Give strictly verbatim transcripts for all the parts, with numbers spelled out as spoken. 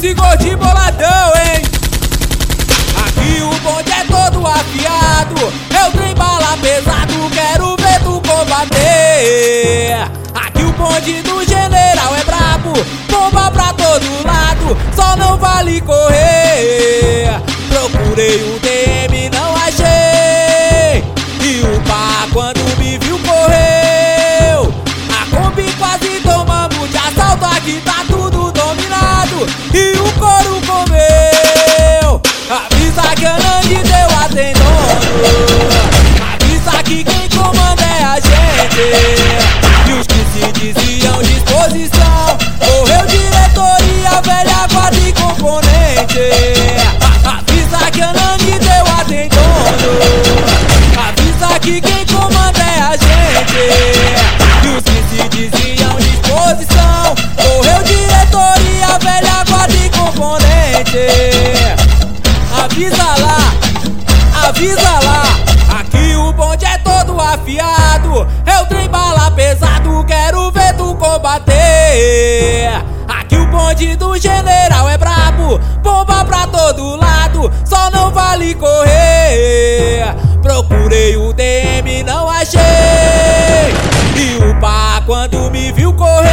esse gordinho boladão, hein? Aqui o bonde é todo afiado, é o trem bala pesado, quero ver tu combater. Aqui o bonde do general é brabo, bomba pra todo lado, só não vale correr. Procurei o D M, não achei, e o pá quando me viu correu. A Kombi quase tomamos de assalto, aqui tá tudo dominado e o couro comeu. Avisa que a Nani deu a tem dono, avisa que quem comanda é a gente. E os que se diziam disposição, morreu diretoria, velha guarda e componente. Avisa que a Nani deu a tem dono, avisa que quem comanda é a gente. E os que se diziam disposição, morreu diretoria, velha guarda e componente. Avisa lá, avisa lá, aqui o bonde é todo afiado, é o trem bala pesado, quero ver tu combater. Aqui o bonde do general é brabo, bomba pra todo lado, só não vale correr. Procurei o D M, não achei, e o pá quando me viu correu.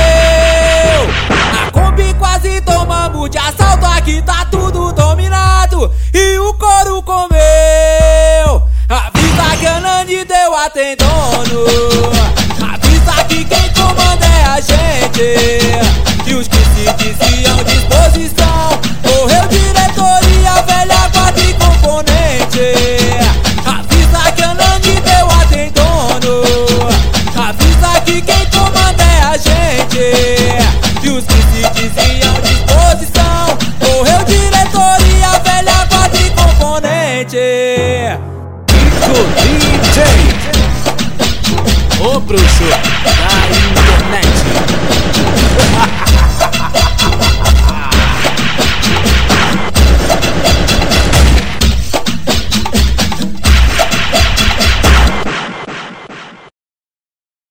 A Kombi quase tomamos de assalto, aqui tá tudo dominado e o couro comeu. Avisa que a Nani deu a tem dono, avisa que quem comanda é a gente. E os que se diziam disposição, morreu diretoria, velha guarda e componente. Avisa que a Nani deu a tem dono, avisa que quem comanda é a gente. E os que se diziam disposição, morreu diretoria, velha guarda e componente. Kiko D J, o bruxo da internet.